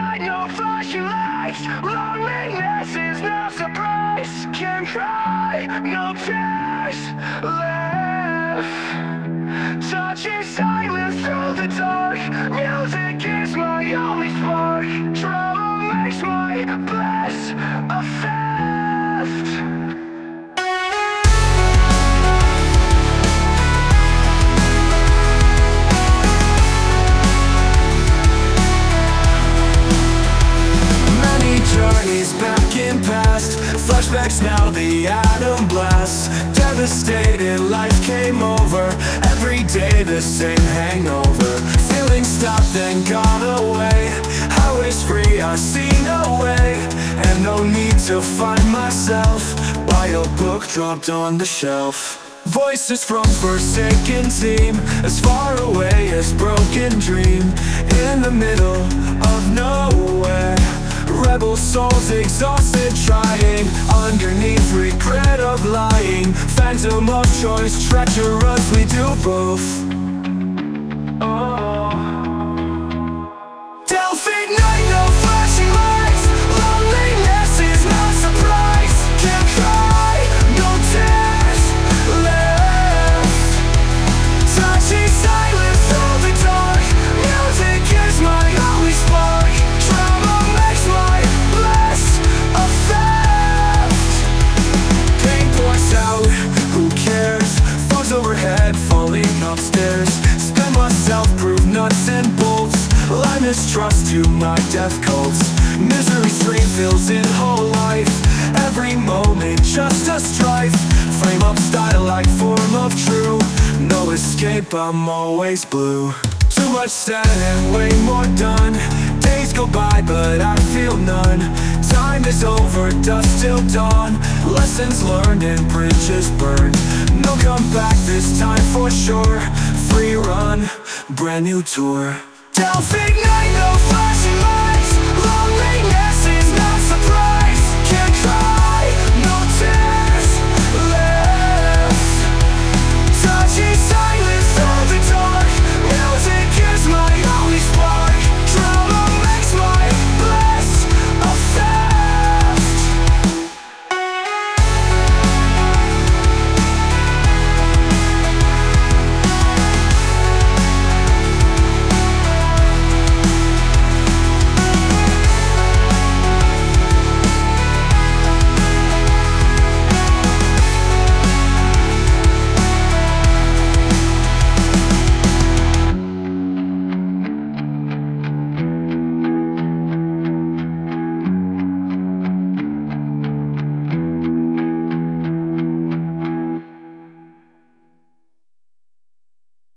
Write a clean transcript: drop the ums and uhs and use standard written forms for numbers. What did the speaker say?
night, no flashing lights. Loneliness is no surprise. Can cry, no tears left. Touching silence through the dark. Music is my only spark. Trouble makes my bliss a theft. Journeys back in past, flashbacks now the atom blast. Devastated, life came over. Every day the same hangover. Feeling stopped then gone away. I was free, I see no way. And no need to find myself by a book dropped on the shelf. Voices from forsaken team, as far away as broken dream. In the middle of nowhere, rebel souls exhausted trying, underneath regret of lying. Phantom of choice, treacherous, we do both. Oh. Delphic night, no flashing lights. Loneliness is no surprise. Can't cry, no tears left. Touching silence through the dark. Music is my only spark. Trauma makes my bliss a theft. Pain pours out, who cares? Foes overhead, falling upstairs. Spend myself, prove nuts and bolts. Lie mistrust to my death cults. Misery stream fills in whole life. Every moment just a strife. Frame up style like form of true. No escape, I'm always blue. Too much said and way more done. Days go by but I feel none. Time is over, dust till dawn. Lessons learned and bridges burned. No comeback this time for sure. Free run, brand new tour. Delphic